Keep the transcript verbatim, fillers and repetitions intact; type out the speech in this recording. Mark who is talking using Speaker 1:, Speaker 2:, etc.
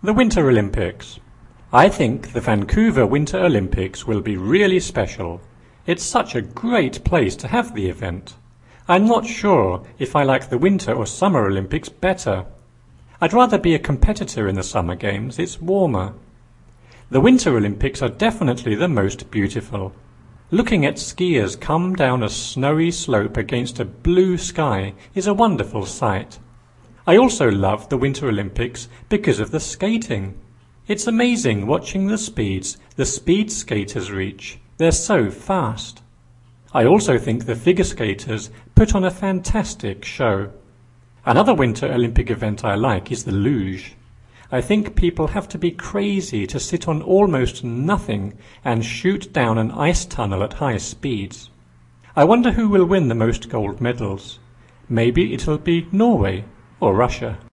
Speaker 1: The Winter Olympics. I think the Vancouver Winter Olympics will be really special. It's such a great place to have the event. I'm not sure if I like the Winter or Summer Olympics better. I'd rather be a competitor in the Summer Games, it's warmer. The Winter Olympics are definitely the most beautiful. Looking at skiers come down a snowy slope against a blue sky is a wonderful sight. I also love the Winter Olympics because of the skating. It's amazing watching the speeds the speed skaters reach. They're so fast. I also think the figure skaters put on a fantastic show. Another Winter Olympic event I like is the luge. I think people have to be crazy to sit on almost nothing and shoot down an ice tunnel at high speeds. I wonder who will win the most gold medals. Maybe it'll be Norway or Russia.